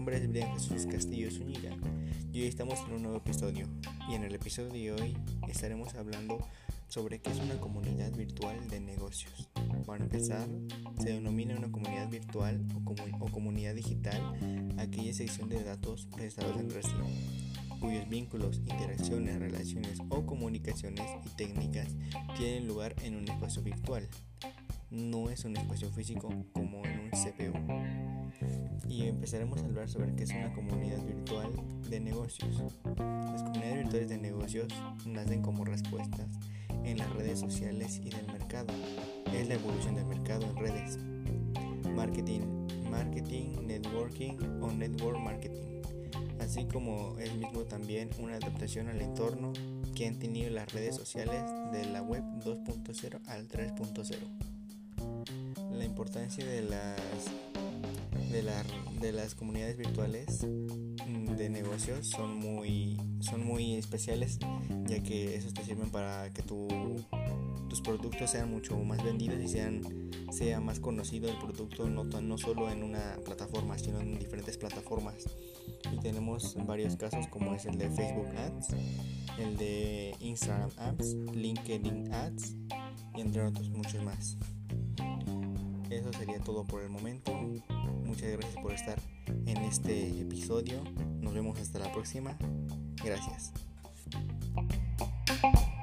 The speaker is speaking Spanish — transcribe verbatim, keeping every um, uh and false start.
nombre es Brian Jesús Castillo Zúñiga y hoy estamos en un nuevo episodio. Y en el episodio de hoy estaremos hablando sobre qué es una comunidad virtual de negocios. Para empezar, se denomina una comunidad virtual o, comu- o comunidad digital aquella sección de datos procesados entre sí, cuyos vínculos, interacciones, relaciones o comunicaciones y técnicas tienen lugar en un espacio virtual. No es un espacio físico como en un C P U. Y empezaremos a hablar sobre qué es una comunidad virtual de negocios. Las comunidades virtuales de negocios nacen como respuestas en las redes sociales y del mercado. Es la evolución del mercado en redes. Marketing, marketing, networking o network marketing. Así como es mismo también una adaptación al entorno que han tenido las redes sociales de la web dos punto cero al tres punto cero. La importancia de las de, la, de las comunidades virtuales de negocios son muy son muy especiales, ya que esos te sirven para que tu, tus productos sean mucho más vendidos y sean sea más conocido el producto, no, no solo en una plataforma, sino en diferentes plataformas. Y tenemos varios casos como es el de Facebook Ads, el de Instagram Ads, LinkedIn Ads y entre otros muchos más. Eso sería todo por el momento. Muchas gracias por estar en este episodio. Nos vemos hasta la próxima. Gracias.